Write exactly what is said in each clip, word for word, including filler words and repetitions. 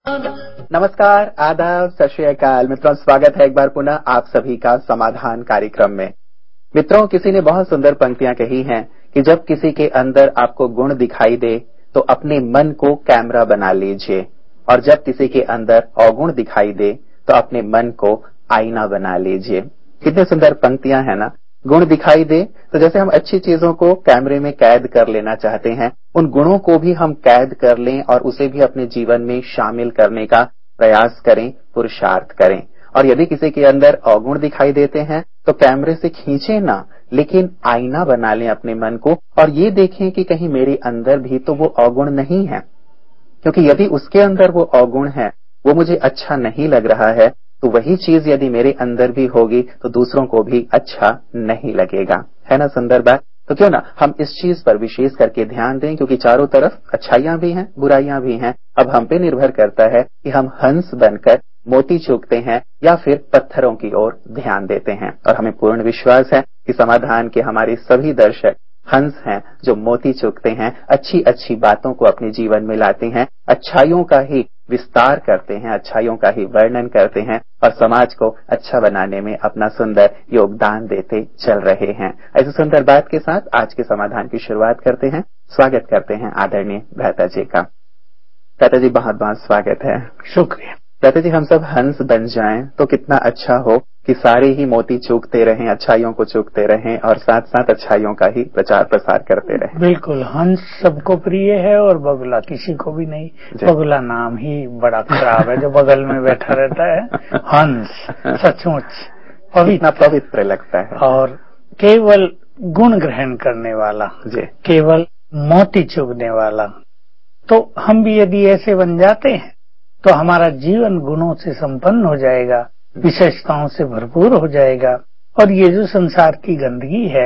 नमस्कार, आदाब, सत श्री अकाल। मित्रों, स्वागत है एक बार पुनः आप सभी का समाधान कार्यक्रम में। मित्रों, किसी ने बहुत सुंदर पंक्तियां कही हैं कि जब किसी के अंदर आपको गुण दिखाई दे तो अपने मन को कैमरा बना लीजिए, और जब किसी के अंदर अवगुण दिखाई दे तो अपने मन को आईना बना लीजिए। कितने सुंदर पंक्तियां हैं ना। गुण दिखाई दे तो जैसे हम अच्छी चीजों को कैमरे में कैद कर लेना चाहते हैं, उन गुणों को भी हम कैद कर लें और उसे भी अपने जीवन में शामिल करने का प्रयास करें, पुरुषार्थ करें। और यदि किसी के अंदर अवगुण दिखाई देते हैं तो कैमरे से खींचे ना, लेकिन आईना बना लें अपने मन को और ये देखें कि कहीं मेरे अंदर भी तो वो अवगुण नहीं है। क्योंकि यदि उसके अंदर वो अवगुण है, वो मुझे अच्छा नहीं लग रहा है, तो वही चीज यदि मेरे अंदर भी होगी तो दूसरों को भी अच्छा नहीं लगेगा। है ना सुंदर बात। तो क्यों ना हम इस चीज पर विशेष करके ध्यान दें, क्योंकि चारों तरफ अच्छाइयां भी हैं, बुराइयां भी हैं। अब हम पे निर्भर करता है कि हम हंस बनकर मोती चूकते हैं या फिर पत्थरों की ओर ध्यान देते हैं। और हमें पूर्ण विश्वास है कि समाधान के हमारे सभी दर्शक हंस हैं जो मोती चूकते हैं, अच्छी अच्छी बातों को अपने जीवन में लाते हैं, अच्छाइयों का ही विस्तार करते हैं, अच्छाइयों का ही वर्णन करते हैं और समाज को अच्छा बनाने में अपना सुंदर योगदान देते चल रहे हैं। ऐसी सुंदर बात के साथ आज के समाधान की शुरुआत करते हैं। स्वागत करते हैं आदरणीय भ्राता जी का। भ्राता जी, बहुत बहुत स्वागत है। शुक्रिया। भ्राता जी, हम सब हंस बन जाएं तो कितना अच्छा हो कि सारे ही मोती चूकते रहें, अच्छाइयों को चूकते रहें और साथ साथ अच्छाइयों का ही प्रचार प्रसार करते रहें। बिल्कुल, हंस सबको प्रिय है और बगुला किसी को भी नहीं। बगुला नाम ही बड़ा खराब है जो बगल में बैठा रहता है। हंस सचमुच पवित्र पवित्र लगता है और केवल गुण ग्रहण करने वाला, केवल मोती चुगने वाला। तो हम भी यदि ऐसे बन जाते हैं तो हमारा जीवन गुणों से संपन्न हो जाएगा, विशेषताओं से भरपूर हो जाएगा और ये जो संसार की गंदगी है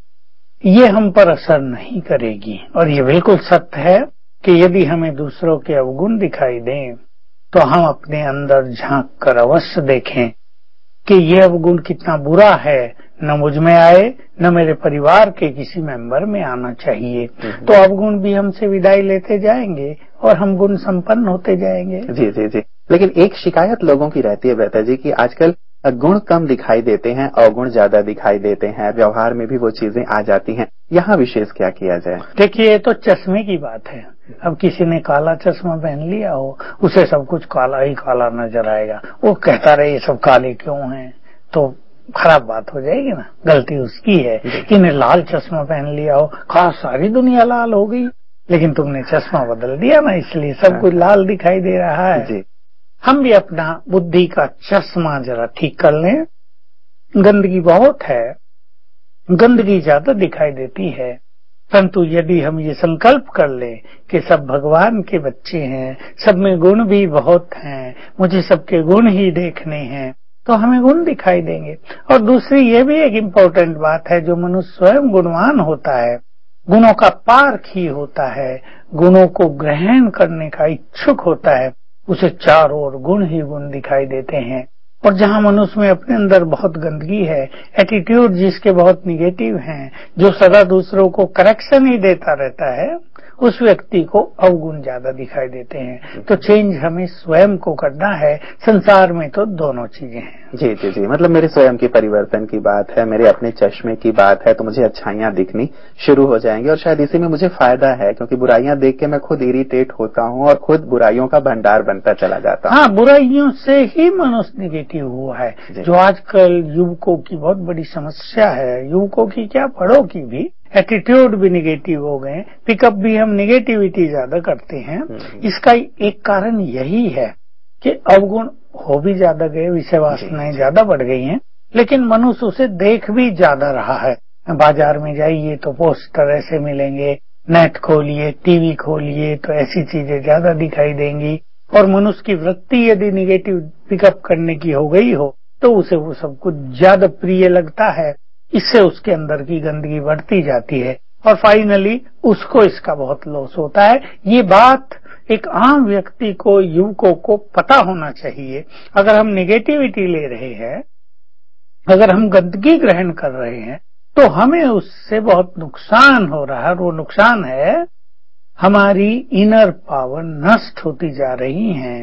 ये हम पर असर नहीं करेगी। और ये बिल्कुल सत्य है कि यदि हमें दूसरों के अवगुण दिखाई दें तो हम अपने अंदर झांक कर अवश्य देखें कि ये अवगुण कितना बुरा है, न मुझ में आए न मेरे परिवार के किसी मेंबर में आना चाहिए। तो अवगुण भी हमसे विदाई लेते जाएंगे और हम गुण संपन्न होते जाएंगे। जी जी जी। लेकिन एक शिकायत लोगों की रहती है भ्राता जी कि आजकल गुण कम दिखाई देते हैं, अवगुण ज्यादा दिखाई देते हैं, व्यवहार में भी वो चीजें आ जाती हैं। यहाँ विशेष क्या किया जाए? देखिए, ये तो चश्मे की बात है। अब किसी ने काला चश्मा पहन लिया हो, उसे सब कुछ काला ही काला नजर आएगा, वो कहता रहे ये सब काले क्यों हैं, तो खराब बात हो जाएगी ना। गलती उसकी है कि ने लाल चश्मा पहन लिया हो, कहा सारी दुनिया लाल हो गई, लेकिन तुमने चश्मा बदल दिया ना, इसलिए सब कुछ लाल दिखाई दे रहा है। जी। हम भी अपना बुद्धि का चश्मा जरा ठीक कर लें। गंदगी बहुत है, गंदगी ज्यादा दिखाई देती है, परंतु यदि हम ये संकल्प कर लें कि सब भगवान के बच्चे हैं, सब में गुण भी बहुत हैं, मुझे सबके गुण ही देखने हैं, तो हमें गुण दिखाई देंगे। और दूसरी ये भी एक इम्पोर्टेंट बात है, जो मनुष्य स्वयं गुणवान होता है, गुणों का पारखी होता है, गुणों को ग्रहण करने का इच्छुक होता है, उसे चारों ओर गुण ही गुण दिखाई देते हैं। और जहाँ मनुष्य में अपने अंदर बहुत गंदगी है, एटीट्यूड जिसके बहुत निगेटिव हैं, जो सदा दूसरों को करेक्शन ही देता रहता है, उस व्यक्ति को अवगुण ज्यादा दिखाई देते हैं। तो चेंज हमें स्वयं को करना है। संसार में तो दोनों चीजें हैं। जी जी जी। मतलब मेरे स्वयं की परिवर्तन की बात है, मेरे अपने चश्मे की बात है, तो मुझे अच्छाइयां दिखनी शुरू हो जाएंगी और शायद इसी में मुझे फायदा है, क्योंकि बुराइयां देख के मैं खुद इरिटेट होता हूं और खुद बुराइयों का भंडार बनता चला जाता हूं। हाँ, बुराइयों से ही मनुष्य निगेटिव हुआ है, जो आजकल युवकों की बहुत बड़ी समस्या है। युवकों की क्या, बड़ों की भी एटीट्यूड भी निगेटिव हो गए, पिकअप भी हम निगेटिविटी ज्यादा करते हैं। इसका एक कारण यही है कि अवगुण हो भी ज्यादा गए, विषय वासनाएं ज्यादा बढ़ गई हैं, लेकिन मनुष्य उसे देख भी ज्यादा रहा है। बाजार में जाइए तो पोस्टर ऐसे मिलेंगे, नेट खोलिए, टीवी खोलिए तो ऐसी चीजें ज्यादा दिखाई देंगी। और मनुष्य की वृत्ति यदि निगेटिव पिकअप करने की हो गई हो तो उसे वो सब कुछ ज्यादा प्रिय लगता है। इससे उसके अंदर की गंदगी बढ़ती जाती है और फाइनली उसको इसका बहुत लॉस होता है। ये बात एक आम व्यक्ति को, युवकों को पता होना चाहिए। अगर हम निगेटिविटी ले रहे हैं, अगर हम गंदगी ग्रहण कर रहे हैं, तो हमें उससे बहुत नुकसान हो रहा है। वो नुकसान है हमारी इनर पावर नष्ट होती जा रही है,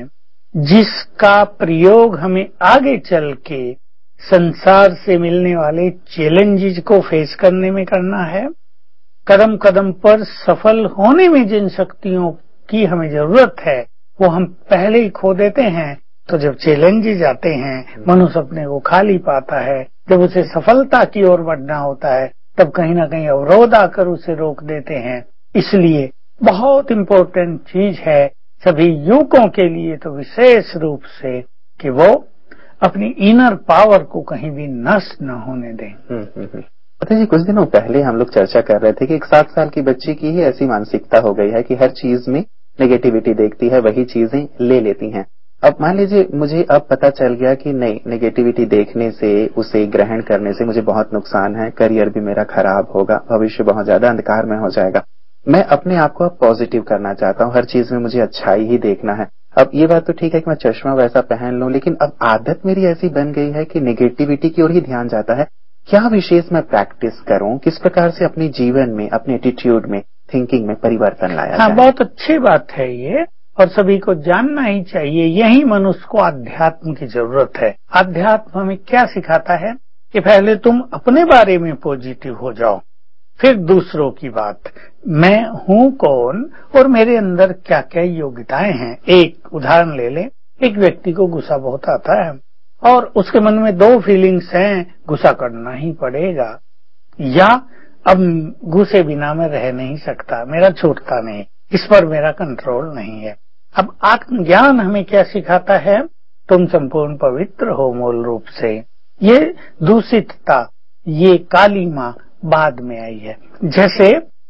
जिसका प्रयोग हमें आगे चल के संसार से मिलने वाले चैलेंजेस को फेस करने में करना है। कदम कदम पर सफल होने में जिन शक्तियों की हमें जरूरत है वो हम पहले ही खो देते हैं, तो जब चैलेंजेस आते हैं मनुष्य अपने को खाली पाता है। जब उसे सफलता की ओर बढ़ना होता है तब कहीं ना कहीं अवरोध आकर उसे रोक देते हैं। इसलिए बहुत इम्पोर्टेंट चीज है सभी युवकों के लिए तो विशेष रूप से कि वो अपनी इनर पावर को कहीं भी नष्ट न होने दें। पता जी, कुछ दिनों पहले हम लोग चर्चा कर रहे थे कि एक सात साल की बच्ची की ही ऐसी मानसिकता हो गई है कि हर चीज में नेगेटिविटी देखती है, वही चीजें ले लेती हैं। अब मान लीजिए मुझे अब पता चल गया कि नहीं, नेगेटिविटी देखने से, उसे ग्रहण करने से मुझे बहुत नुकसान है, करियर भी मेरा खराब होगा, भविष्य बहुत ज्यादा अंधकार में हो जाएगा। मैं अपने आप को अब पॉजिटिव करना चाहता हूँ, हर चीज में मुझे अच्छाई ही देखना है। अब ये बात तो ठीक है कि मैं चश्मा वैसा पहन लूं, लेकिन अब आदत मेरी ऐसी बन गई है कि नेगेटिविटी की ओर ही ध्यान जाता है। क्या विशेष मैं प्रैक्टिस करूं, किस प्रकार से अपने जीवन में, अपने एटीट्यूड में, थिंकिंग में परिवर्तन लाया हाँ, जाए? बहुत अच्छी बात है ये, और सभी को जानना ही चाहिए। यही मनुष्य को अध्यात्म की जरूरत है। अध्यात्म हमें क्या सिखाता है कि पहले तुम अपने बारे में पॉजिटिव हो जाओ, फिर दूसरों की बात। मैं हूँ कौन और मेरे अंदर क्या क्या योग्यताएं हैं। एक उदाहरण ले लें, एक व्यक्ति को गुस्सा बहुत आता है और उसके मन में दो फीलिंग्स हैं, गुस्सा करना ही पड़ेगा या अब गुस्से बिना मैं रह नहीं सकता, मेरा छूटता नहीं, इस पर मेरा कंट्रोल नहीं है। अब आत्मज्ञान हमें क्या सिखाता है? तुम संपूर्ण पवित्र हो मूल रूप से। ये दूषितता, ये काली माँ बाद में आई है। जैसे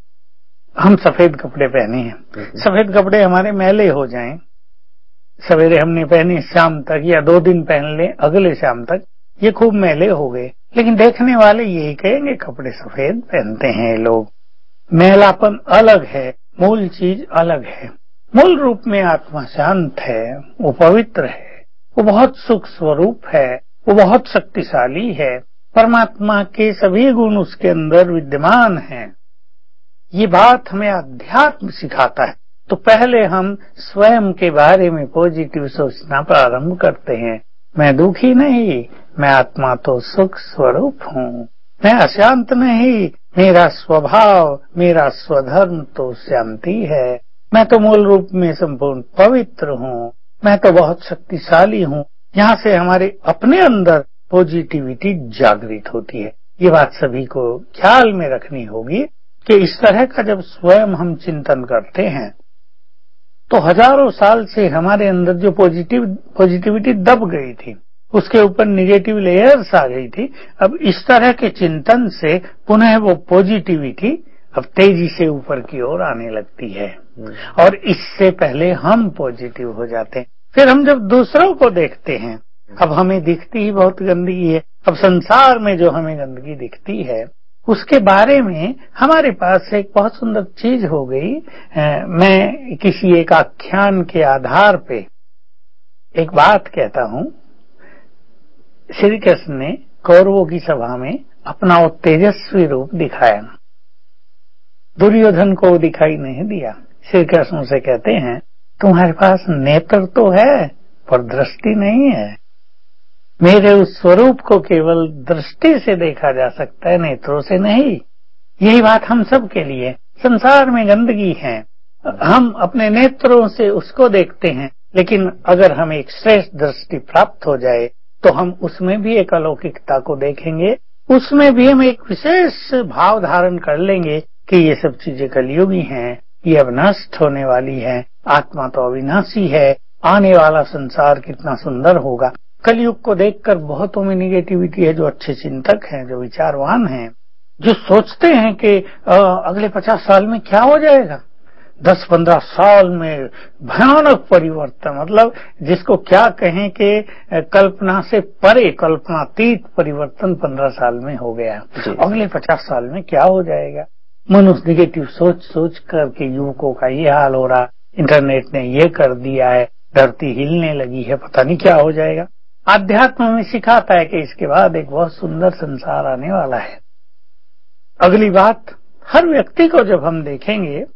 हम सफेद कपड़े पहने हैं, सफेद कपड़े हमारे मैले हो जाएं, सवेरे हमने पहने शाम तक या दो दिन पहन ले अगले शाम तक, ये खूब मैले हो गए, लेकिन देखने वाले यही कहेंगे कपड़े सफेद पहनते हैं लोग। मैलापन अलग है, मूल चीज अलग है। मूल रूप में आत्मा शांत है, वो पवित्र है, वो बहुत सुख स्वरूप है, वो बहुत शक्तिशाली है। परमात्मा के सभी गुण उसके अंदर विद्यमान हैं। ये बात हमें अध्यात्म सिखाता है। तो पहले हम स्वयं के बारे में पॉजिटिव सोचना प्रारंभ करते हैं। मैं दुखी नहीं, मैं आत्मा तो सुख स्वरूप हूँ। मैं अशांत नहीं, मेरा स्वभाव, मेरा स्वधर्म तो शांति है। मैं तो मूल रूप में संपूर्ण पवित्र हूँ, मैं तो बहुत शक्तिशाली हूँ। यहाँ से हमारे अपने अंदर पॉजिटिविटी जागृत होती है। ये बात सभी को ख्याल में रखनी होगी कि इस तरह का जब स्वयं हम चिंतन करते हैं तो हजारों साल से हमारे अंदर जो पॉजिटिव पॉजिटिविटी दब गई थी, उसके ऊपर नेगेटिव लेयर्स आ गई थी। अब इस तरह के चिंतन से पुनः वो पॉजिटिविटी अब तेजी से ऊपर की ओर आने लगती है और इससे पहले हम पॉजिटिव हो जाते हैं। फिर हम जब दूसरों को देखते हैं, अब हमें दिखती ही बहुत गंदगी है। अब संसार में जो हमें गंदगी दिखती है उसके बारे में हमारे पास एक बहुत सुंदर चीज हो गई। आ, मैं किसी एक आख्यान के आधार पे एक बात कहता हूँ। श्री कृष्ण ने कौरवों की सभा में अपना वो तेजस्वी रूप दिखाया, दुर्योधन को दिखाई नहीं दिया। श्री कृष्ण से कहते हैं, तुम्हारे पास नेत्र तो है पर दृष्टि नहीं है। मेरे उस स्वरूप को केवल दृष्टि से देखा जा सकता है, नेत्रों से नहीं। यही बात हम सब के लिए। संसार में गंदगी है, हम अपने नेत्रों से उसको देखते हैं, लेकिन अगर हमें एक श्रेष्ठ दृष्टि प्राप्त हो जाए तो हम उसमें भी एक अलौकिकता को देखेंगे, उसमें भी हम एक विशेष भाव धारण कर लेंगे कि ये सब चीजें कलयुगी हैं, ये अब नष्ट होने वाली है। आत्मा तो अविनाशी है, आने वाला संसार कितना सुंदर होगा। कलयुग को देखकर बहुतों में निगेटिविटी है। जो अच्छे चिंतक हैं, जो विचारवान हैं, जो सोचते हैं कि अगले पचास साल में क्या हो जाएगा, दस पंद्रह साल में भयानक परिवर्तन, मतलब जिसको क्या कहें कि कल्पना से परे, कल्पनातीत परिवर्तन पंद्रह साल में हो गया। अगले पचास साल में क्या हो जाएगा। मनुष्य निगेटिव सोच सोच करके युवकों का ये हाल हो रहा। इंटरनेट ने ये कर दिया है, धरती हिलने लगी है, पता नहीं क्या हो जाएगा। आध्यात्म में सिखाता है कि इसके बाद एक बहुत सुंदर संसार आने वाला है। अगली बात, हर व्यक्ति को जब हम देखेंगे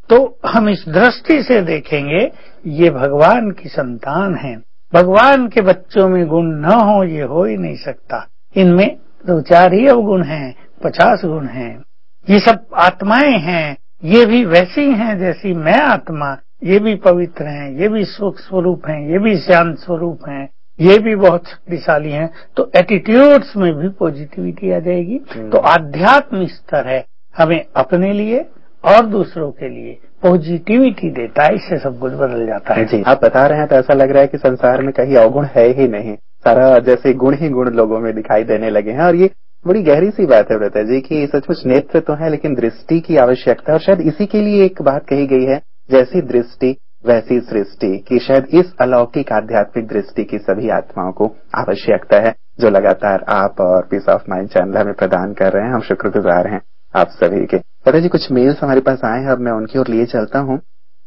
तो हम इस दृष्टि से देखेंगे ये भगवान की संतान है। भगवान के बच्चों में गुण न हो ये हो ही नहीं सकता। इनमें दो चार ही अवगुण हैं, पचास गुण हैं। ये सब आत्माएं हैं, ये भी वैसी हैं जैसी मैं आत्मा, ये भी पवित्र हैं, ये भी सुख स्वरूप हैं, ये भी शांत स्वरूप हैं, ये भी बहुत शक्तिशाली हैं। तो एटीट्यूड्स में भी पॉजिटिविटी आ जाएगी। तो आध्यात्म स्तर है, हमें अपने लिए और दूसरों के लिए पॉजिटिविटी देता है, इससे सब कुछ बदल जाता है। जी, आप बता रहे हैं तो ऐसा लग रहा है कि संसार में कहीं अवगुण है ही नहीं, सारा जैसे गुण ही गुण लोगों में दिखाई देने लगे हैं। और ये बड़ी गहरी सी बात है व्रता जी कि सचमुच नेत्र तो है लेकिन दृष्टि की आवश्यकता, और शायद इसी के लिए एक बात कही गई है, जैसी दृष्टि वैसी सृष्टि, कि शायद इस अलौकिक आध्यात्मिक दृष्टि की सभी आत्माओं को आवश्यकता है, जो लगातार आप और पीस ऑफ माइंड चैनल हमें प्रदान कर रहे हैं। हम शुक्रगुजार हैं आप सभी के। व्रता जी, कुछ मेल्स हमारे पास आए हैं, अब मैं उनकी ओर लिए चलता हूँ।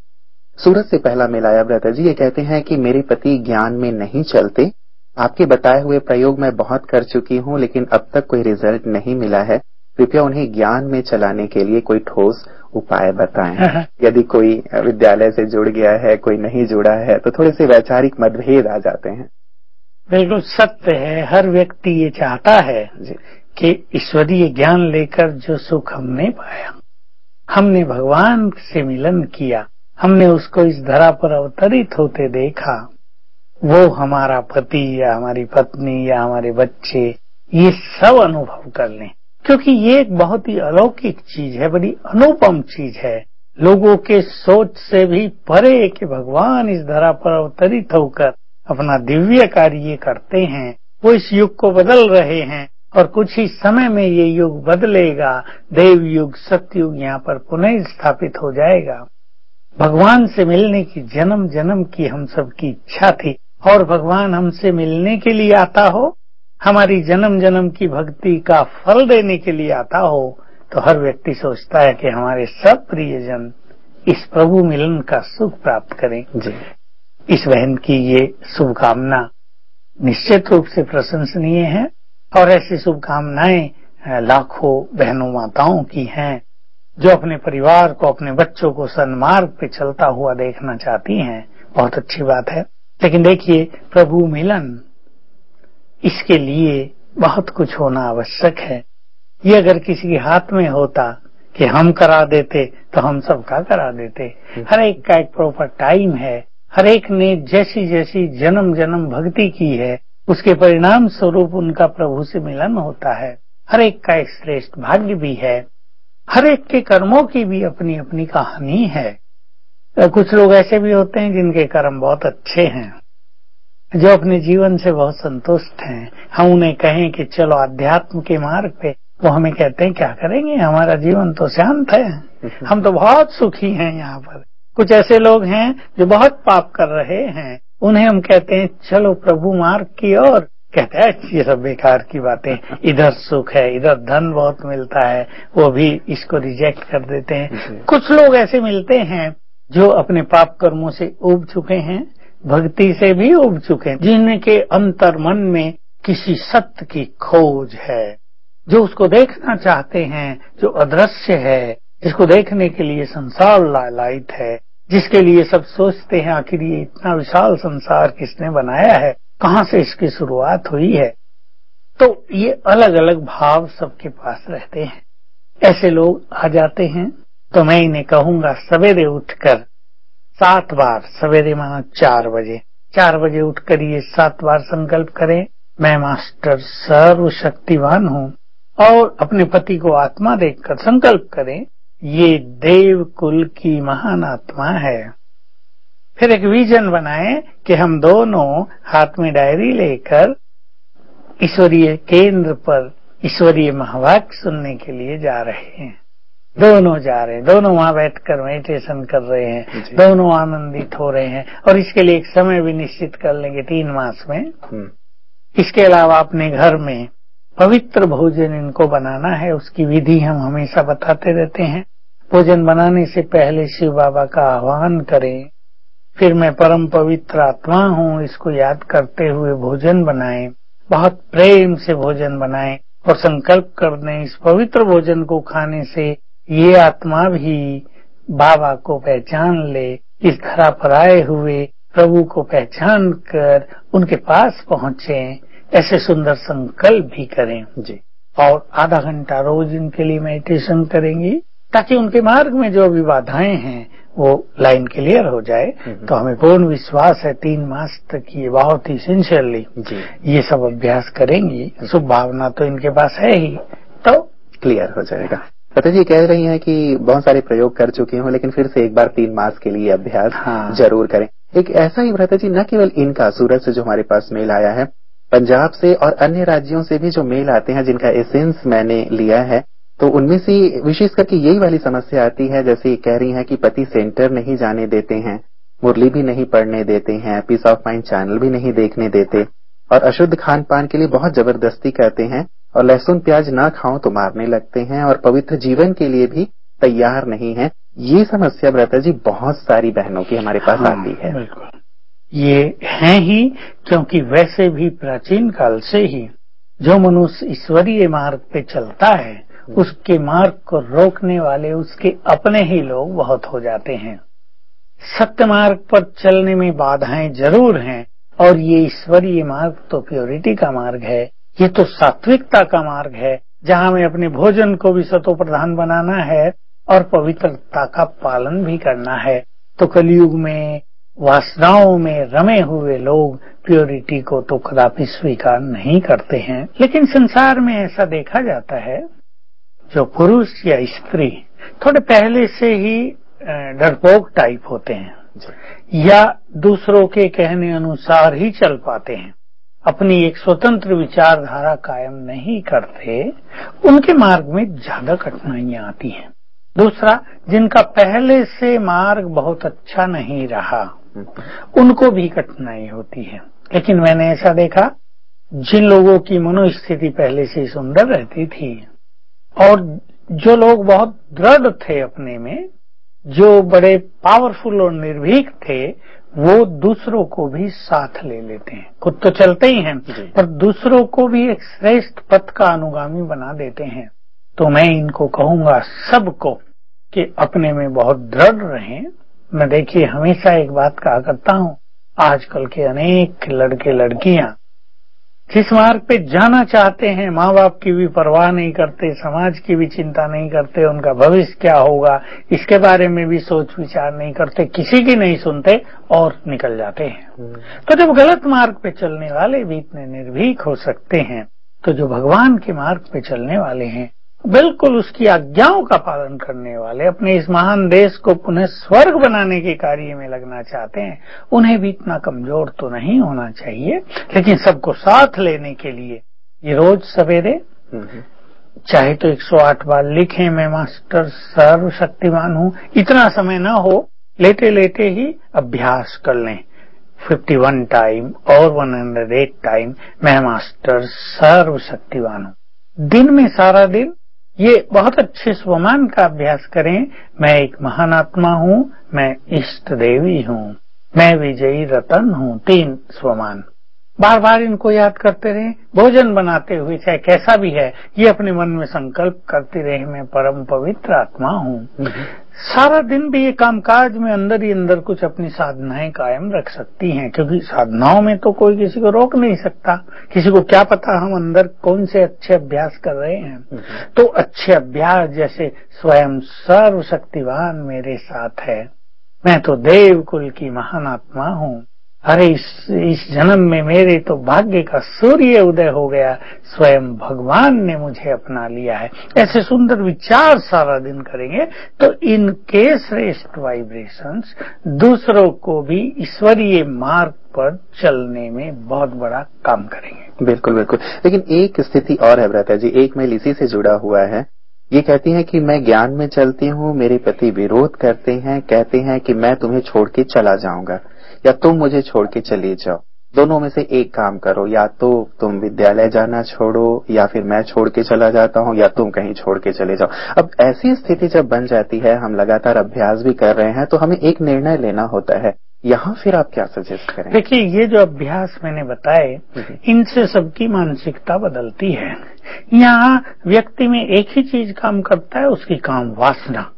सूरत से पहला मेल आया व्रता जी, ये कहते हैं कि मेरे पति ज्ञान में नहीं चलते, आपके बताए हुए प्रयोग मैं बहुत कर चुकी हूँ लेकिन अब तक कोई रिजल्ट नहीं मिला है, कृपया उन्हें ज्ञान में चलाने के लिए कोई ठोस उपाय बताएं। यदि कोई विद्यालय से जुड़ गया है, कोई नहीं जुड़ा है, तो थोड़े से वैचारिक मतभेद आ जाते हैं। बिल्कुल सत्य है, हर व्यक्ति ये चाहता है कि ईश्वरीय ज्ञान लेकर जो सुख हमने पाया, हमने भगवान से मिलन किया, हमने उसको इस धरा पर अवतरित होते देखा, वो हमारा पति या हमारी पत्नी या हमारे बच्चे ये सब अनुभव कर लें, क्योंकि ये एक बहुत ही अलौकिक चीज है, बड़ी अनुपम चीज है, लोगों के सोच से भी परे कि भगवान इस धरा पर अवतरित होकर अपना दिव्य कार्य करते हैं। वो इस युग को बदल रहे हैं और कुछ ही समय में ये युग बदलेगा, देव युग सतयुग यहाँ पर पुनः स्थापित हो जाएगा। भगवान से मिलने की जन्म जन्म की हम सबकी इच्छा थी, और भगवान हमसे मिलने के लिए आता हो, हमारी जन्म जन्म की भक्ति का फल देने के लिए आता हो, तो हर व्यक्ति सोचता है कि हमारे सब प्रियजन इस प्रभु मिलन का सुख प्राप्त करें। जी। इस बहन की ये शुभकामना निश्चित रूप से प्रशंसनीय है, और ऐसी शुभकामनाएं लाखों बहनों माताओं की हैं जो अपने परिवार को, अपने बच्चों को सन्मार्ग पे चलता हुआ देखना चाहती हैं। बहुत अच्छी बात है, लेकिन देखिए प्रभु मिलन, इसके लिए बहुत कुछ होना आवश्यक है। ये अगर किसी के हाथ में होता कि हम करा देते तो हम सबका करा देते। हर एक का एक प्रॉपर टाइम है, हर एक ने जैसी जैसी जन्म जन्म भक्ति की है उसके परिणाम स्वरूप उनका प्रभु से मिलन होता है। हर एक का एक श्रेष्ठ भाग्य भी है, हर एक के कर्मों की भी अपनी अपनी कहानी है। कुछ लोग ऐसे भी होते हैं जिनके कर्म बहुत अच्छे हैं, जो अपने जीवन से बहुत संतुष्ट हैं। हम उन्हें कहें कि चलो आध्यात्म के मार्ग पे, वो हमें कहते हैं क्या करेंगे, हमारा जीवन तो शांत है, हम तो बहुत सुखी हैं यहाँ पर। कुछ ऐसे लोग हैं जो बहुत पाप कर रहे हैं, उन्हें हम कहते हैं चलो प्रभु मार्ग की ओर, कहते हैं ये सब बेकार की बातें, इधर सुख है, इधर धन बहुत मिलता है, वो भी इसको रिजेक्ट कर देते हैं। कुछ लोग ऐसे मिलते हैं जो अपने पाप कर्मों से उब चुके हैं, भक्ति से भी उब चुके हैं, जिनके अंतर मन में किसी सत्य की खोज है, जो उसको देखना चाहते हैं, जो अदृश्य है, जिसको देखने के लिए संसार लालायित है, जिसके लिए सब सोचते हैं आखिर ये इतना विशाल संसार किसने बनाया है, कहाँ से इसकी शुरुआत हुई है। तो ये अलग अलग भाव सबके पास रहते हैं। ऐसे लोग आ जाते हैं तो मैं इन्हें कहूंगा सवेरे उठकर सात बार, सवेरे मानो चार बजे चार बजे उठकर ये सात बार संकल्प करें, मैं मास्टर सर्वशक्तिवान हूँ, और अपने पति को आत्मा देखकर संकल्प करें ये देव कुल की महान आत्मा है। फिर एक विजन बनाएं कि हम दोनों हाथ में डायरी लेकर ईश्वरीय केंद्र पर ईश्वरीय महावाक्य सुनने के लिए जा रहे हैं। दोनों जा रहे हैं, दोनों वहां बैठकर मेडिटेशन कर रहे हैं, दोनों आनंदित हो रहे हैं, और इसके लिए एक समय भी निश्चित कर लेंगे तीन मास में। इसके अलावा अपने घर में पवित्र भोजन इनको बनाना है, उसकी विधि हम हमेशा बताते रहते हैं। भोजन बनाने से पहले शिव बाबा का आह्वान करें, फिर मैं परम पवित्र आत्मा हूँ इसको याद करते हुए भोजन बनाएं, बहुत प्रेम से भोजन बनाएं, और संकल्प कर दें इस पवित्र भोजन को खाने से ये आत्मा भी बाबा को पहचान ले, इस धरा पर आए हुए प्रभु को पहचान कर उनके पास पहुंचे, ऐसे सुंदर संकल्प भी करें जी। और आधा घंटा रोज इनके लिए मेडिटेशन करेंगी ताकि उनके मार्ग में जो भी बाधाएं हैं वो लाइन क्लियर हो जाए। तो हमें पूर्ण विश्वास है तीन मास तक ये बहुत ही सिंसियरली ये सब अभ्यास करेंगी, शुभ भावना तो इनके पास है ही, तो क्लियर हो जाएगा। पता जी कह रही हैं कि बहुत सारे प्रयोग कर चुकी हूँ लेकिन फिर से एक बार तीन मास के लिए अभ्यास हाँ। जरूर करें। एक ऐसा ही व्रत जी न केवल इनका सूरत से जो हमारे पास मेल आया है, पंजाब से और अन्य राज्यों से भी जो मेल आते हैं जिनका एसेंस मैंने लिया है, तो उनमें से विशेष करके यही वाली समस्या आती है। जैसे कह रही हैं कि पति सेंटर नहीं जाने देते हैं, मुरली भी नहीं पढ़ने देते हैं, पीस ऑफ माइंड चैनल भी नहीं देखने देते और अशुद्ध खान पान के लिए बहुत जबरदस्ती करते हैं और लहसुन प्याज ना खाओ तो मारने लगते हैं और पवित्र जीवन के लिए भी तैयार नहीं है। ये समस्या ब्रता जी बहुत सारी बहनों की हमारे पास हाँ, आती है। बिल्कुल ये है ही, क्योंकि वैसे भी प्राचीन काल से ही जो मनुष्य ईश्वरीय मार्ग पे चलता है उसके मार्ग को रोकने वाले उसके अपने ही लोग बहुत हो जाते हैं। सत्य मार्ग पर चलने में बाधाएं जरूर हैं और ये ईश्वरीय मार्ग तो प्योरिटी का मार्ग है, ये तो सात्विकता का मार्ग है जहां हमें अपने भोजन को भी सतो प्रधान बनाना है और पवित्रता का पालन भी करना है। तो कलयुग में वासनाओं में रमे हुए लोग प्योरिटी को तो कदापि स्वीकार नहीं करते हैं। लेकिन संसार में ऐसा देखा जाता है जो पुरुष या स्त्री थोड़े पहले से ही डरपोक टाइप होते हैं या दूसरों के कहने अनुसार ही चल पाते हैं, अपनी एक स्वतंत्र विचारधारा कायम नहीं करते, उनके मार्ग में ज्यादा कठिनाइयां आती हैं। दूसरा, जिनका पहले से मार्ग बहुत अच्छा नहीं रहा उनको भी कठिनाई होती है। लेकिन मैंने ऐसा देखा जिन लोगों की मनोस्थिति पहले से सुंदर रहती थी और जो लोग बहुत दृढ़ थे अपने में, जो बड़े पावरफुल और निर्भीक थे, वो दूसरों को भी साथ ले लेते हैं। खुद तो चलते ही हैं पर दूसरों को भी एक श्रेष्ठ पथ का अनुगामी बना देते हैं। तो मैं इनको कहूंगा सबको कि अपने में बहुत दृढ़ रहें। मैं देखिए हमेशा एक बात कहा करता हूँ, आजकल के अनेक लड़के लड़कियां जिस मार्ग पे जाना चाहते हैं माँ बाप की भी परवाह नहीं करते, समाज की भी चिंता नहीं करते, उनका भविष्य क्या होगा इसके बारे में भी सोच विचार नहीं करते, किसी की नहीं सुनते और निकल जाते हैं। तो जब गलत मार्ग पे चलने वाले भी इतने निर्भीक हो सकते हैं, तो जो भगवान के मार्ग पे चलने वाले हैं, बिल्कुल उसकी आज्ञाओं का पालन करने वाले, अपने इस महान देश को पुनः स्वर्ग बनाने के कार्य में लगना चाहते हैं, उन्हें भी इतना कमजोर तो नहीं होना चाहिए। लेकिन सबको साथ लेने के लिए ये रोज सवेरे चाहे तो एक सौ आठ बार लिखें, मैं मास्टर सर्वशक्तिमान हूँ, इतना समय ना हो, लेटे लेटे ही अभ्यास कर लें इक्यावन टाइम और एक सौ आठ टाइम मैं मास्टर सर्वशक्तिमान हूँ। दिन में सारा दिन ये बहुत अच्छे स्वमान का अभ्यास करें। मैं एक महान आत्मा हूँ, मैं इष्ट देवी हूँ, मैं विजयी रतन हूँ। तीन स्वमान बार बार इनको याद करते रहें। भोजन बनाते हुए चाहे कैसा भी है ये अपने मन में संकल्प करते रहे, मैं परम पवित्र आत्मा हूँ। सारा दिन भी ये कामकाज में अंदर ही अंदर कुछ अपनी साधनाएं कायम रख सकती हैं, क्योंकि साधनाओं में तो कोई किसी को रोक नहीं सकता। किसी को क्या पता हम अंदर कौन से अच्छे अभ्यास कर रहे हैं। तो अच्छे अभ्यास जैसे स्वयं सर्वशक्तिवान मेरे साथ है, मैं तो देव कुल की महान आत्मा हूँ, अरे इस, इस जन्म में मेरे तो भाग्य का सूर्य उदय हो गया, स्वयं भगवान ने मुझे अपना लिया है। ऐसे सुंदर विचार सारा दिन करेंगे तो इनके श्रेष्ठ वाइब्रेशंस दूसरों को भी ईश्वरीय मार्ग पर चलने में बहुत बड़ा काम करेंगे। बिल्कुल बिल्कुल। लेकिन एक स्थिति और है भ्राता जी, एक मेल इसी से जुड़ा हुआ है। ये कहती हैं कि मैं ज्ञान में चलती हूँ, मेरे पति विरोध करते हैं, कहते हैं कि मैं तुम्हें छोड़ के चला जाऊंगा या तुम मुझे छोड़ के चले जाओ, दोनों में से एक काम करो, या तो तुम विद्यालय जाना छोड़ो या फिर मैं छोड़ के चला जाता हूँ या तुम कहीं छोड़ के चले जाओ। अब ऐसी स्थिति जब बन जाती है, हम लगातार अभ्यास भी कर रहे हैं, तो हमें एक निर्णय लेना होता है। यहाँ फिर आप क्या सजेस्ट करें? देखिए ये जो अभ्यास मैंने बताए इनसे सबकी मानसिकता बदलती है। यहाँ व्यक्ति में एक ही चीज काम करता है, उसकी काम वासना।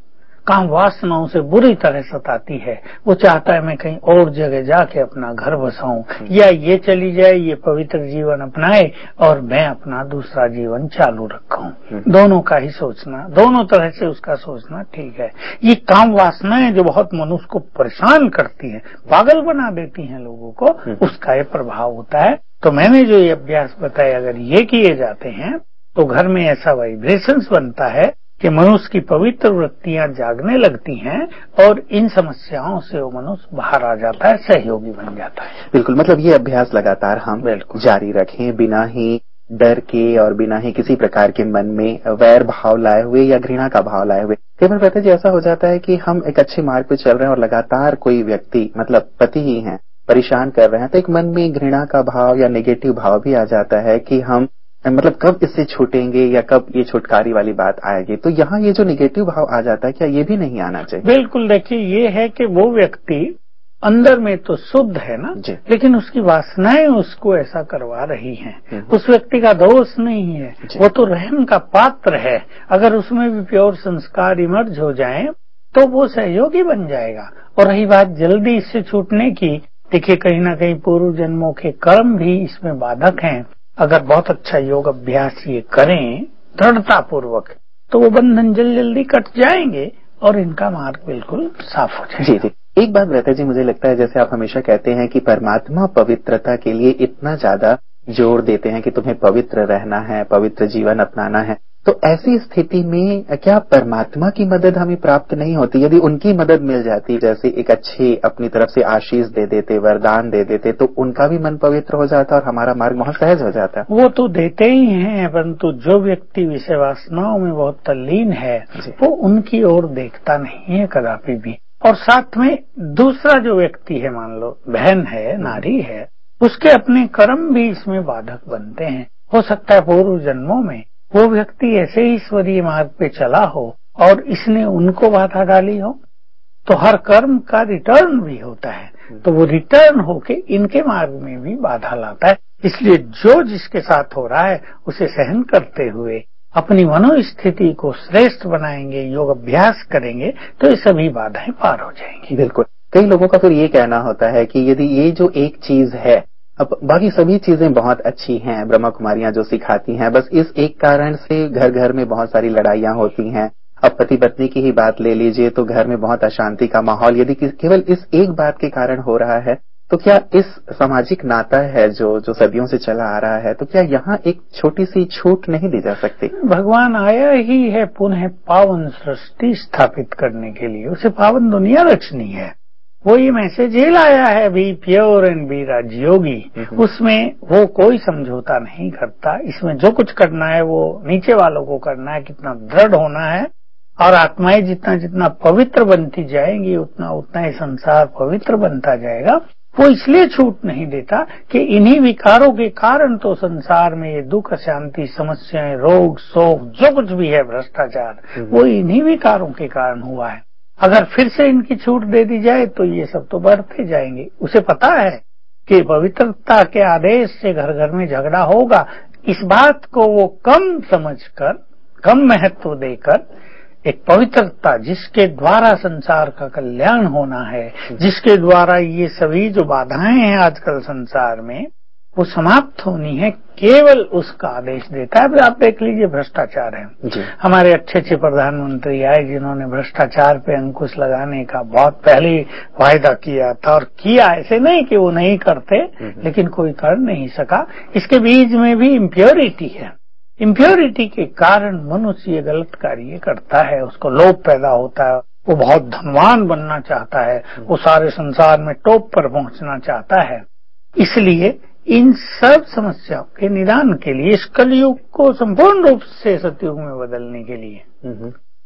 काम वासनाओं से बुरी तरह सताती है। वो चाहता है मैं कहीं और जगह जाके अपना घर बसाऊं, या ये चली जाए, ये पवित्र जीवन अपनाए और मैं अपना दूसरा जीवन चालू रखूं। दोनों का ही सोचना, दोनों तरह से उसका सोचना ठीक है। ये काम वासनाएं जो बहुत मनुष्य को परेशान करती हैं, पागल बना देती हैं लोगों को, उसका ये प्रभाव होता है। तो मैंने जो ये अभ्यास बताया, अगर ये किए जाते हैं तो घर में ऐसा वाइब्रेशंस बनता है कि मनुष्य की पवित्र वृत्तियां जागने लगती हैं और इन समस्याओं से वो मनुष्य बाहर आ जाता है, सहयोगी बन जाता है। बिल्कुल, मतलब ये अभ्यास लगातार हम जारी रखें, बिना ही डर के और बिना ही किसी प्रकार के मन में वैर भाव लाए हुए या घृणा का भाव लाए हुए। कई बार कहते जी ऐसा हो जाता है कि हम एक अच्छे मार्ग पे चल रहे हैं और लगातार कोई व्यक्ति, मतलब पति ही हैं, परेशान कर रहे हैं, तो एक मन में घृणा का भाव या नेगेटिव भाव भी आ जाता है कि हम मतलब कब इससे छूटेंगे या कब ये छुटकारी वाली बात आएगी। तो यहाँ ये जो नेगेटिव भाव आ जाता है, क्या ये भी नहीं आना चाहिए? बिल्कुल, देखिए ये है कि वो व्यक्ति अंदर में तो शुद्ध है ना, लेकिन उसकी वासनाएं उसको ऐसा करवा रही हैं। उस व्यक्ति का दोष नहीं है, वो तो रहम का पात्र है। अगर उसमें भी प्योर संस्कार इमर्ज हो जाएं तो वो सहयोगी बन जाएगा। और रही बात जल्दी इससे छूटने की, देखिए कहीं ना कहीं पूर्व जन्मों के कर्म भी इसमें बाधक हैं। अगर बहुत अच्छा योग अभ्यास ये करें दृढ़ता पूर्वक, तो वो बंधन जल्दी जल्दी कट जाएंगे और इनका मार्ग बिल्कुल साफ हो जाएगा। जी जी, एक बात रहता है जी, मुझे लगता है जैसे आप हमेशा कहते हैं कि परमात्मा पवित्रता के लिए इतना ज्यादा जोर देते हैं कि तुम्हें पवित्र रहना है, पवित्र जीवन अपनाना है, तो ऐसी स्थिति में क्या परमात्मा की मदद हमें प्राप्त नहीं होती? यदि उनकी मदद मिल जाती, जैसे एक अच्छी अपनी तरफ से आशीष दे देते, वरदान दे देते, तो उनका भी मन पवित्र हो जाता और हमारा मार्ग बहुत सहज हो जाता। वो तो देते ही हैं, परंतु जो व्यक्ति विषय वासनाओं में बहुत तल्लीन है वो उनकी ओर देखता नहीं है कदापि भी। और साथ में दूसरा जो व्यक्ति है, मान लो बहन है, नारी है, उसके अपने कर्म भी इसमें बाधक बनते हैं। हो सकता है पूर्व जन्मों में वो व्यक्ति ऐसे ही ईश्वरीय मार्ग पे चला हो और इसने उनको बाधा डाली हो, तो हर कर्म का रिटर्न भी होता है, तो वो रिटर्न होके इनके मार्ग में भी बाधा लाता है। इसलिए जो जिसके साथ हो रहा है उसे सहन करते हुए अपनी मनोस्थिति को श्रेष्ठ बनाएंगे, योग अभ्यास करेंगे, तो ये सभी बाधाएं पार हो जाएंगी। बिल्कुल, कई लोगों का फिर ये कहना होता है कि यदि ये जो एक चीज है, अब बाकी सभी चीजें बहुत अच्छी हैं, ब्रह्मा कुमारियां जो सिखाती हैं, बस इस एक कारण से घर घर में बहुत सारी लड़ाइयां होती हैं। अब पति पत्नी की ही बात ले लीजिए तो घर में बहुत अशांति का माहौल यदि केवल इस एक बात के कारण हो रहा है, तो क्या इस सामाजिक नाता है जो जो सदियों से चला आ रहा है, तो क्या यहाँ एक छोटी सी छूट नहीं दी जा सकती? भगवान आया ही है पुनः पावन सृष्टि स्थापित करने के लिए, उसे पावन दुनिया रचनी है। वो ये मैसेज ही लाया है, बी प्योर एंड बी राजयोगी। उसमें वो कोई समझौता नहीं करता। इसमें जो कुछ करना है वो नीचे वालों को करना है, कितना दृढ़ होना है, और आत्माएं जितना जितना पवित्र बनती जाएंगी उतना उतना ही संसार पवित्र बनता जाएगा। वो इसलिए छूट नहीं देता कि इन्हीं विकारों के कारण तो संसार में ये दुख, अशांति, समस्याएं, रोग, शोक, जो कुछ भी है, भ्रष्टाचार, वो इन्हीं विकारों के कारण हुआ है। अगर फिर से इनकी छूट दे दी जाए तो ये सब तो बढ़ते जाएंगे। उसे पता है कि पवित्रता के आदेश से घर घर में झगड़ा होगा। इस बात को वो कम समझकर, कम महत्व देकर, एक पवित्रता जिसके द्वारा संसार का कल्याण होना है, जिसके द्वारा ये सभी जो बाधाएं हैं आजकल संसार में वो समाप्त होनी है, केवल उसका आदेश देता है। आप देख लीजिए भ्रष्टाचार है, हमारे अच्छे अच्छे प्रधानमंत्री आए जिन्होंने भ्रष्टाचार पे अंकुश लगाने का बहुत पहले वायदा किया था, और किया, ऐसे नहीं कि वो नहीं करते, लेकिन कोई कर नहीं सका। इसके बीच में भी इम्प्योरिटी है। इम्प्योरिटी के कारण मनुष्य ये गलत कार्य करता है, उसको लोभ पैदा होता है, वो बहुत धनवान बनना चाहता है, वो सारे संसार में टॉप पर पहुंचना चाहता है। इसलिए इन सब समस्याओं के निदान के लिए, इस कलयुग को संपूर्ण रूप से सतयुग में बदलने के लिए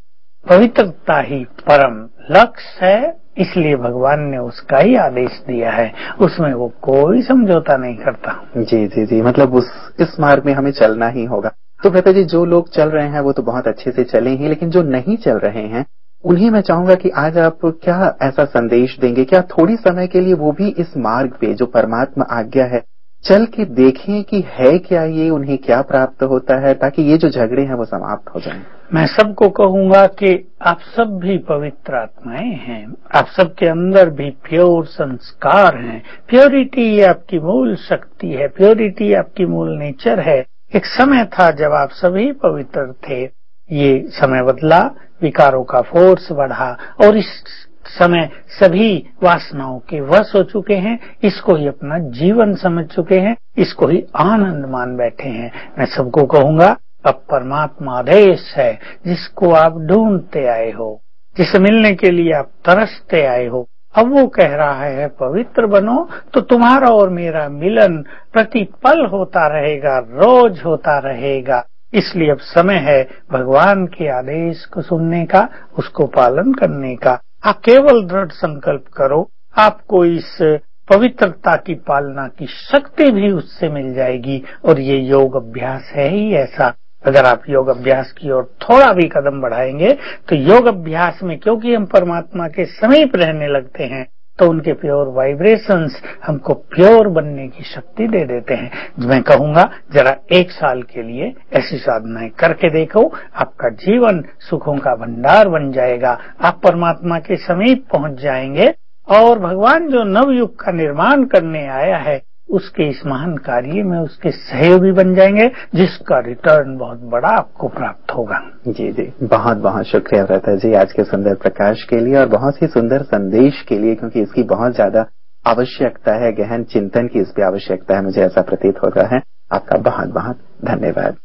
पवित्रता ही परम लक्ष्य है। इसलिए भगवान ने उसका ही आदेश दिया है, उसमें वो कोई समझौता नहीं करता। जी जी जी, मतलब उस इस मार्ग में हमें चलना ही होगा। तो कहते जी, जो लोग चल रहे हैं वो तो बहुत अच्छे से चले ही, लेकिन जो नहीं चल रहे हैं उन्हें मैं चाहूंगा कि आज आप क्या ऐसा संदेश देंगे, क्या थोड़ी समय के लिए वो भी इस मार्ग पे जो परमात्मा आज्ञा है चल के देखें कि है क्या ये, उन्हें क्या प्राप्त होता है, ताकि ये जो झगड़े हैं वो समाप्त हो जाएं। मैं सबको कहूंगा कि आप सब भी पवित्र आत्माएं हैं, आप सबके अंदर भी प्योर संस्कार हैं। प्योरिटी आपकी मूल शक्ति है, प्योरिटी आपकी मूल नेचर है। एक समय था जब आप सभी पवित्र थे, ये समय बदला, विकारों का फोर्स बढ़ा और इस समय सभी वासनाओं के वश हो चुके हैं, इसको ही अपना जीवन समझ चुके हैं, इसको ही आनंद मान बैठे हैं। मैं सबको कहूंगा, अब परमात्मा आदेश है, जिसको आप ढूंढते आए हो, जिसे मिलने के लिए आप तरसते आए हो, अब वो कह रहा है पवित्र बनो, तो तुम्हारा और मेरा मिलन प्रतिपल होता रहेगा, रोज होता रहेगा। इसलिए अब समय है भगवान के आदेश को सुनने का, उसको पालन करने का। आप केवल दृढ़ संकल्प करो, आपको इस पवित्रता की पालना की शक्ति भी उससे मिल जाएगी। और ये योग अभ्यास है ही ऐसा। अगर आप योग अभ्यास की ओर थोड़ा भी कदम बढ़ाएंगे तो योग अभ्यास में, क्योंकि हम परमात्मा के समीप रहने लगते हैं, तो उनके प्योर वाइब्रेशंस हमको प्योर बनने की शक्ति दे देते हैं। मैं कहूंगा जरा एक साल के लिए ऐसी साधनाएं करके देखो, आपका जीवन सुखों का भंडार बन जाएगा। आप परमात्मा के समीप पहुंच जाएंगे और भगवान जो नवयुग का निर्माण करने आया है, उसके इस महान कार्य में उसके सहयोगी बन जाएंगे, जिसका रिटर्न बहुत बड़ा आपको प्राप्त होगा। जी जी, बहुत बहुत शुक्रिया व्रता जी आज के सुंदर प्रकाश के लिए और बहुत ही सुंदर संदेश के लिए, क्योंकि इसकी बहुत ज्यादा आवश्यकता है, गहन चिंतन की इस पे आवश्यकता है, मुझे ऐसा प्रतीत होता है। आपका बहुत बहुत धन्यवाद।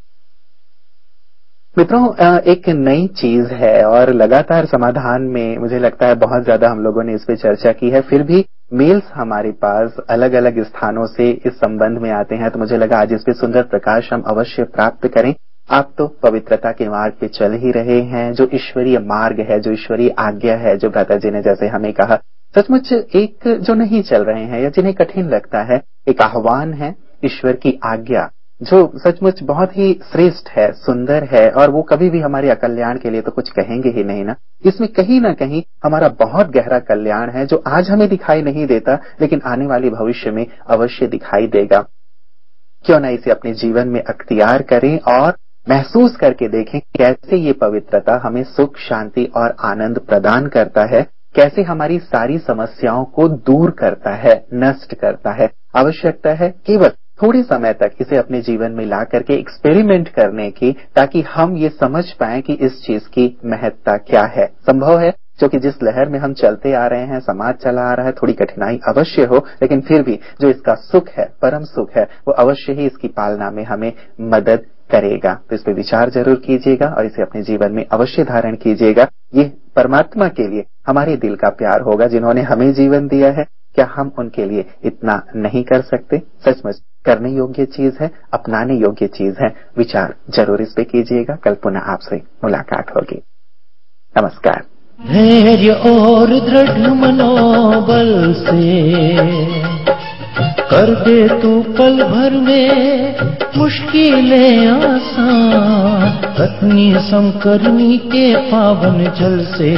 मित्रों, एक नई चीज है और लगातार समाधान में मुझे लगता है बहुत ज्यादा हम लोगों ने इस पे चर्चा की है, फिर भी मेल्स हमारे पास अलग अलग स्थानों से इस संबंध में आते हैं, तो मुझे लगा आज इस पे सुंदर प्रकाश हम अवश्य प्राप्त करें। आप तो पवित्रता के मार्ग पे चल ही रहे हैं, जो ईश्वरीय मार्ग है, जो ईश्वरीय आज्ञा है, जो भ्राता जी ने जैसे हमें कहा, सचमुच एक जो नहीं चल रहे हैं या जिन्हें कठिन लगता है, एक आह्वान है ईश्वर की आज्ञा, जो सचमुच बहुत ही श्रेष्ठ है, सुंदर है, और वो कभी भी हमारे अकल्याण के लिए तो कुछ कहेंगे ही नहीं ना। इसमें कहीं ना कहीं हमारा बहुत गहरा कल्याण है, जो आज हमें दिखाई नहीं देता, लेकिन आने वाले भविष्य में अवश्य दिखाई देगा। क्यों ना इसे अपने जीवन में अख्तियार करें और महसूस करके देखें कैसे ये पवित्रता हमें सुख, शांति और आनंद प्रदान करता है, कैसे हमारी सारी समस्याओं को दूर करता है, नष्ट करता है। आवश्यकता है केवल थोड़े समय तक इसे अपने जीवन में ला करके एक्सपेरिमेंट करने की, ताकि हम ये समझ पाएं कि इस चीज की महत्ता क्या है। संभव है, क्योंकि जिस लहर में हम चलते आ रहे हैं, समाज चला आ रहा है, थोड़ी कठिनाई अवश्य हो, लेकिन फिर भी जो इसका सुख है, परम सुख है, वो अवश्य ही इसकी पालना में हमें मदद करेगा। तो इस पे विचार जरूर कीजिएगा और इसे अपने जीवन में अवश्य धारण कीजिएगा। ये परमात्मा के लिए हमारे दिल का प्यार होगा, जिन्होंने हमें जीवन दिया है। क्या हम उनके लिए इतना नहीं कर सकते? सचमुच करने योग्य चीज है, अपनाने योग्य चीज है। विचार जरूर इस पे कीजिएगा। कल पुनः आपसे मुलाकात होगी। नमस्कार। धैर्य और दृढ़ मनोबल से कर दे तू पल भर में मुश्किलें आसान, पत्नी समकरनी के पावन जल से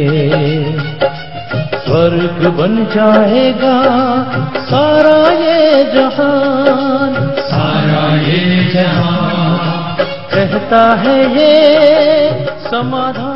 स्वर्ग बन जाएगा सारा ये जहान, सारा ये जहान कहता है ये समाधान।